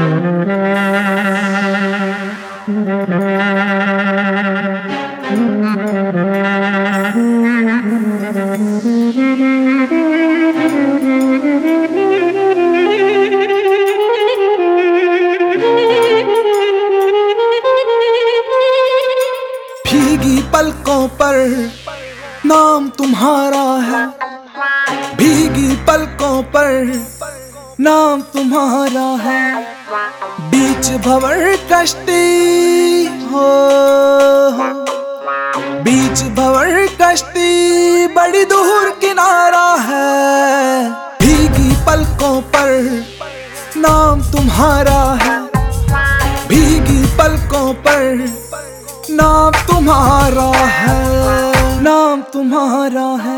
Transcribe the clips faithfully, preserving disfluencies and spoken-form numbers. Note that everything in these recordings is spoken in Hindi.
भीगी पलकों पर नाम तुम्हारा है, भीगी पलकों पर नाम तुम्हारा है। बीच भंवर कश्ती हो, बीच भंवर कश्ती बड़ी दूर किनारा है। भीगी पलकों पर नाम तुम्हारा है, भीगी पलकों पर नाम तुम्हारा है, नाम तुम्हारा है।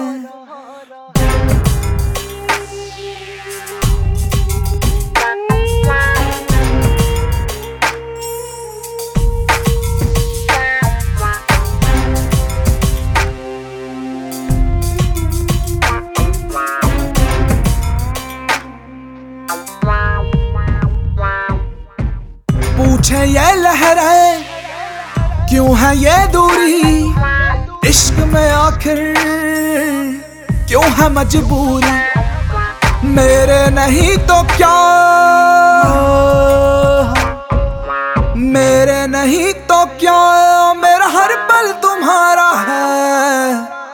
पूछे ये लहरें क्यों है ये दूरी, इश्क में आखिर क्यों है मजबूरी। मेरे नहीं तो क्या, मेरे नहीं तो क्या, मेरा हर पल तुम्हारा है।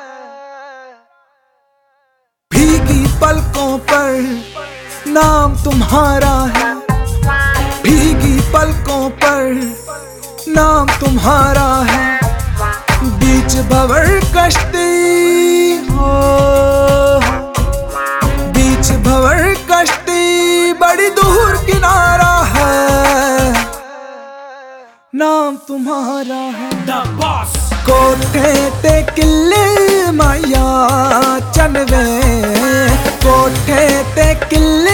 भीगी पलकों पर नाम तुम्हारा है, भीगी पलकों पर नाम तुम्हारा है। बीच भंवर कश्ती हो, बीच भंवर कश्ती बड़ी दूर किनारा है, नाम तुम्हारा है। कोठे ते किले माया चनवे, कोठे ते किले